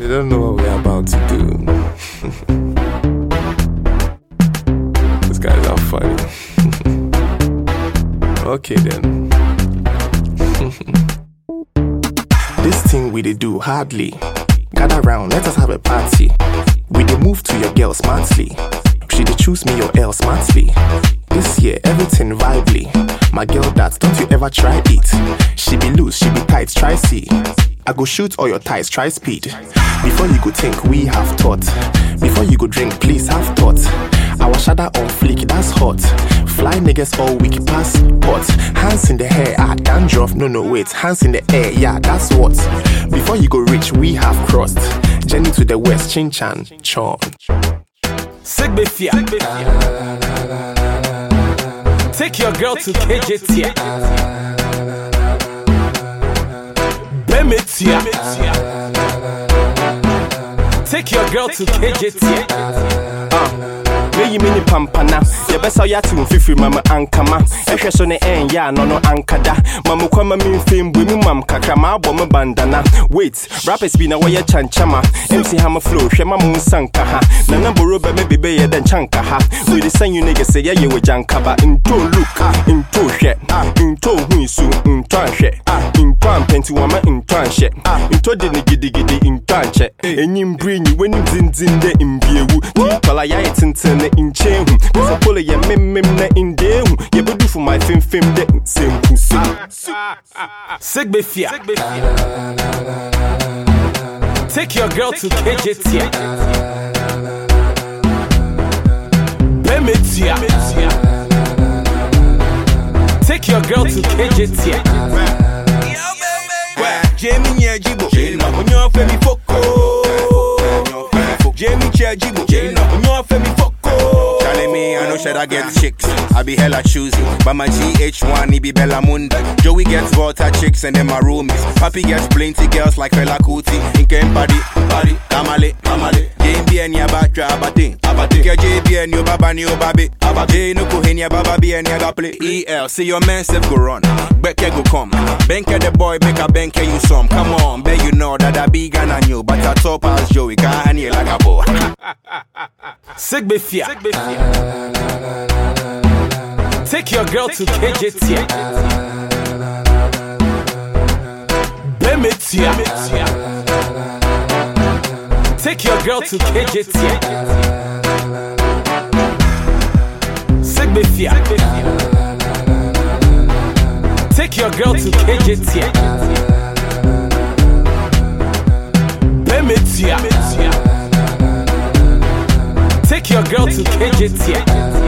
don't know what we're about to do. These guys are funny. Okay then. This thing we dey do hardly. Gather round, let us have a party. We dey move to your girl smartly. She dey choose me or else smartly. This year, everything vibely. My girl that, don't you ever try it. She be loose, she be tight, try see. I go shoot all your ties, try speed. Before you go think, we have thought. Before you go drink, please have thought. Our shadow on fleek, that's hot. Fly niggas all week, passport. Hands in the hair, dandruff, no wait. Hands in the air, yeah, that's what. Before you go rich, we have crossed. Journey to the west, Chin-chan, Chon. Sigbefia. Take your girl to KJT. Bemetia. Take your girl to KJT. You mini pampana, ya best ya to fifi mama ankama. Ehwe so ne ya no ankada. Mamu kwama mi fame bu mi mam kakra ma abom bandana. Wait, rappers be na waya chanchama. MC Hammer flow, hwe mamu sanka ha. Na namboro be me bebe ye den chanka ha. We the same you niggas say ya ye we jankaba. Into look, into hwe, into huisu, into hwe. Into ampenti wama into hwe. Into de gidi into hwe. Enyim bring you when zin de imbiewu. Tipala ya tintin in chain, cause I pull ya mim na in there. You do for my film de same pussy. Sigbefia. Take your girl to KJT. Bemetia. Take your girl to KJT. Jamie Nyajibo, when you're Femi Foko. Jamie Chajibo, when you're Femi Foko. Telling me I know should I get chicks. I be hella choosy, but my GH1 he be Bella Mundi. Joey gets water chicks and then my roomies. Papi gets plenty girls like Fela Kuti. Inken body, Kamale. JB and your batra abate. JB and your baba and your baby. Abate no kohenia baba be and your play. EL, see your man self go run. Beke go come. Benke the boy, make a benke you some. Come on, bet you know that I be Ghana new, but I top as Joey can't handle like a boy. Sigbefia. Take your girl to KJT. Bemetia. Take your girl to KJT. Sigbefia. Take your girl to KJT. Bemetia. Take your girl to KJT.